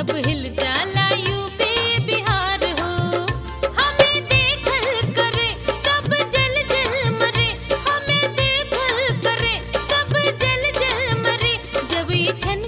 तब हिल जाला यूपी बिहार हो। हमें देखल करे सब जल जल मरे, हमें देखल करे सब जल जल मरे। जब ये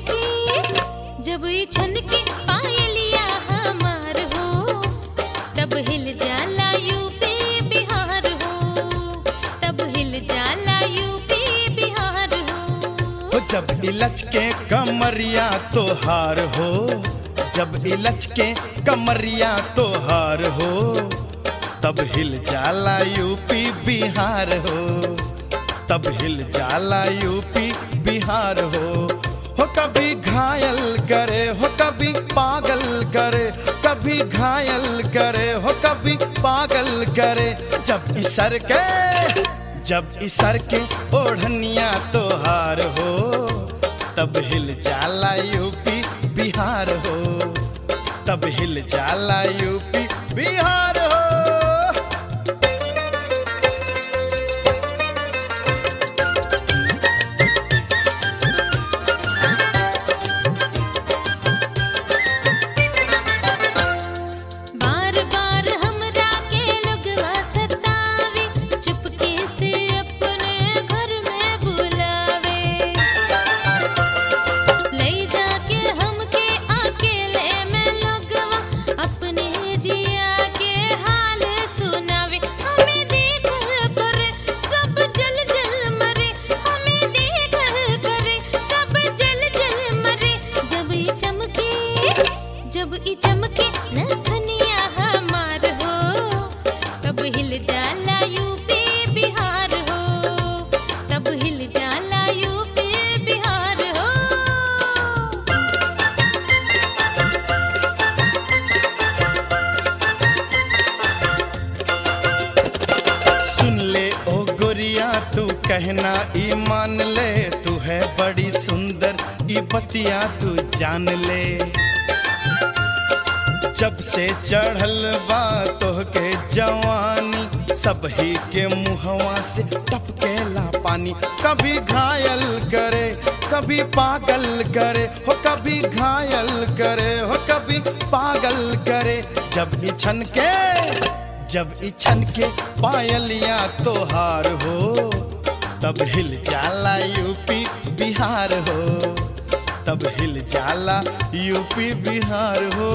छनके पायलिया हमार हो, तब हिल जाला यूपी बिहार हो, तब हिल जाला यूपी बिहार हो। जब इलच के कमरिया तोहार हो, जब इलच के कमरिया तोहार हो, तब हिल जाला यूपी बिहार हो, तब हिल जाला यूपी बिहार हो। कभी घायल करे हो कभी पागल करे, कभी घायल करे हो कभी पागल करे। जब इसर के ओढ़निया तोहार हो, तब हिल जाला यूपी बिहार हो, तब हिल जाला यूपी बिहार हो। जब ई चमके नथनिया हमार हो, तब हिल जाला यूपी बिहार हो, तब हिल जाला यूपी बिहार हो। सुन ले ओ गोरिया तू कहना ई मान ले, तू है बड़ी सुंदर ई बतिया तू जान ले। जब से चढ़ल बा तोहके जवानी, सब ही के मुहवा से टपकेला पानी। कभी घायल करे कभी पागल करे हो, कभी घायल करे हो कभी पागल करे। जब इछन के पायलिया तोहार हो, तब हिल जाला यूपी बिहार हो, तब हिल जाला यूपी बिहार हो।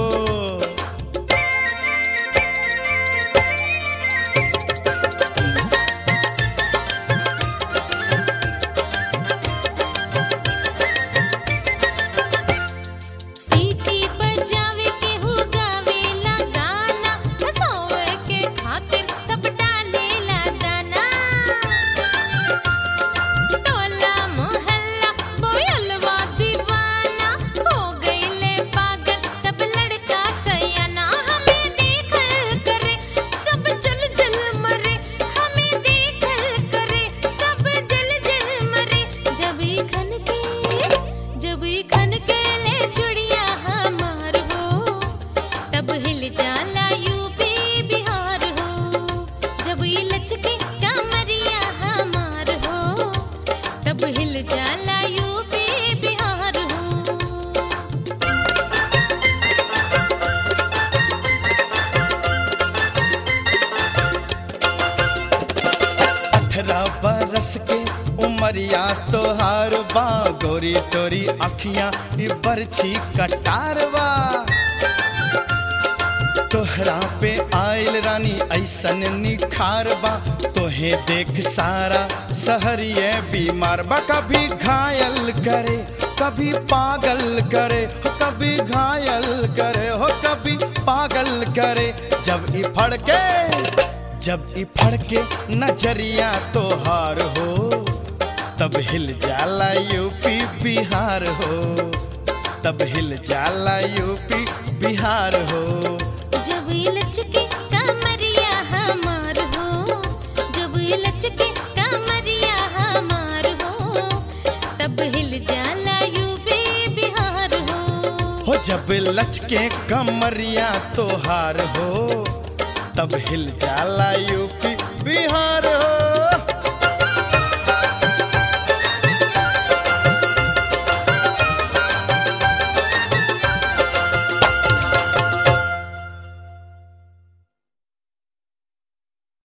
तब हिल जाला यूपी बिहार हो। 18 बरस के उमरिया तोहार बा, गोरी तोरी अखियां ई बरछी कटारवा। तोहरा पे आइल रानी ऐसन निखार बा, तोहे देख सारा सहरिये बीमार बा। कभी घायल करे कभी पागल करे हो, कभी घायल करे हो कभी पागल करे। जब ई फड़के नजरिया तोहार हो, तब हिल जाला यूपी बिहार हो, तब हिल जाला यूपी बिहार हो। जब लचके कमरिया हमार हो, जब लचके कमरिया हमार हो, तब हिल जाला यूपी बिहार हो। जब लचके कमरिया तोहार हो, तब हिल जाला यूपी बिहार हो।